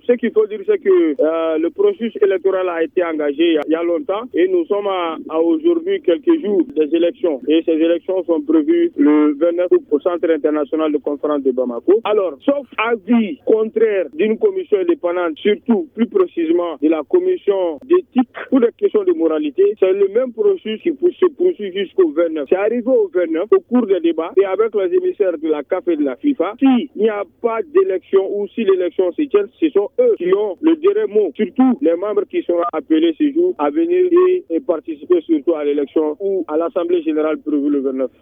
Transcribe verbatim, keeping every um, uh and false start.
ce qu'il faut dire, c'est que euh, le processus électoral a été engagé il y a, il y a longtemps et nous sommes à, à aujourd'hui quelques jours des élections. Et ces élections sont prévues le vingt-neuf août au Centre international de conférence de Bamako. Alors, sauf avis contraire d'une commission indépendante, surtout plus précisément de la commission d'éthique pour des questions de moralité, c'est le même processus qui se poursuit jusqu'au vingt-neuf. C'est arrivé au vingt-neuf, au cours des débats, et avec les émissaires de la C A F et de la FIFA, s'il n'y a pas d'élection ou si l'élection se tient, ce sont eux qui ont le dernier mot, surtout les membres qui seront appelés ce jour à venir et, et participer surtout à l'élection ou à l'Assemblée générale prévue le vingt-neuf.